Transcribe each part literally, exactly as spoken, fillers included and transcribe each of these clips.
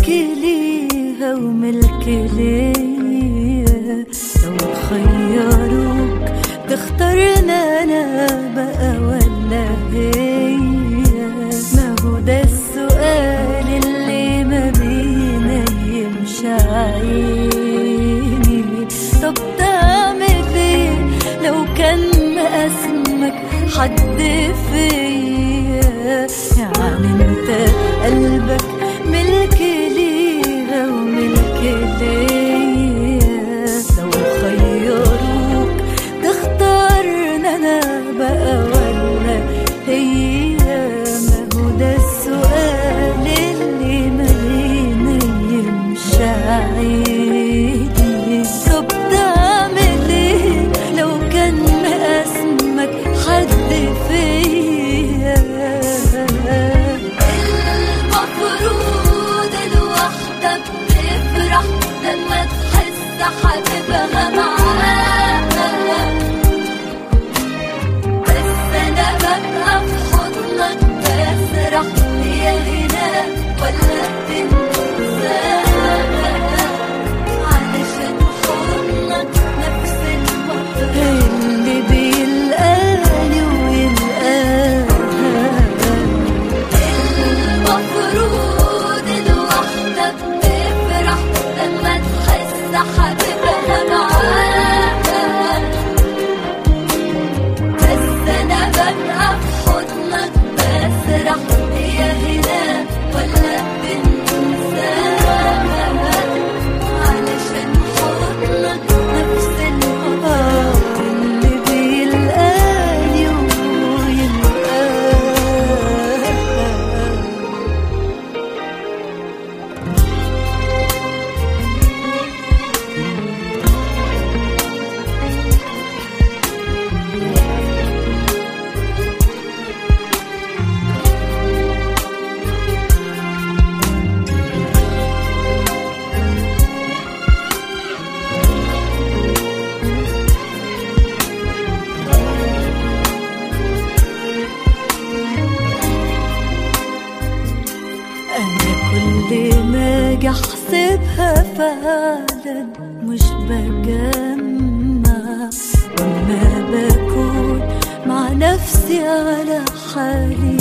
ليها وملك ليا، لو خيروك تختارنا انا بقى ولا هي؟ ما هو ده السؤال اللي ما بينيمش عيني. طب تعمل ايه لو كان مقاسمك حد فيا؟ يعني انت قلبك ملك ليها وملك ليا، لو خيروك تختارنا انا بقى ولا هي؟ ما هو ده السؤال اللي ما ينيمش عيني. طب تعمل ايه لو كان مقاسمك حد فيا؟ المفروض الوحدة بتفرح لما تحس حبيبها معاها، بس انا ببقى في حضنك بسرح، هي هنا ولا بتنساها؟ علشان حضنك نفس المطر اللي بيلقاني ويلقاها. المفروض الوحدة بتفرح لما تحس حبيبها معاها، بس انا ببقى في حضنك بسرح، هي هنا ولا بنساها؟ علشان حضنك نفس المطر اللي بيلقاني ويلقاها. أنا كل ما أجي أحسبها فعلا مش بجمع، وما بكون مع نفسي على حالي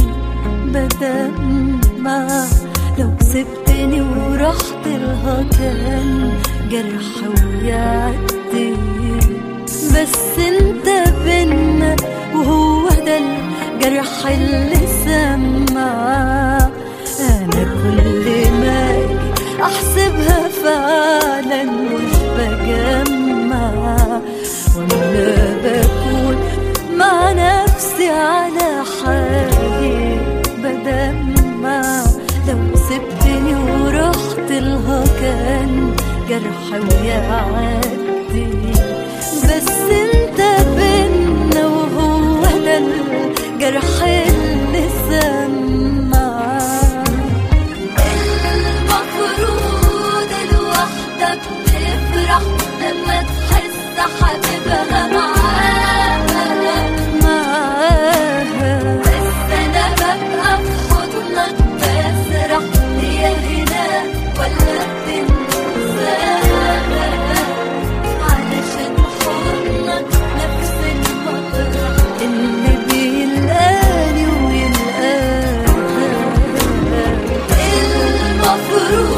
بدمع. لو سبتني ورحت لها كان جرح ويعدي، بس انت بينا وهو ده الجرح اللي سمع. أنا كل ما أجي أحسبها فعلا مش بجمع، وأنا بكون مع نفسي على حالي بدمع. لو سبتني ورحت لها كان جرح ويعدي، بس انت بينا وهو ده الجرح اللي سمع. المفروض الوحدة بتفرح لما تحس حبيبها معاها، معاها، بس انا ببقى في حضنك بسرح، هي هنا ولا بتنساها؟ علشان حضنك نفس المطر اللي بيلقاني ويلقاها. المفروض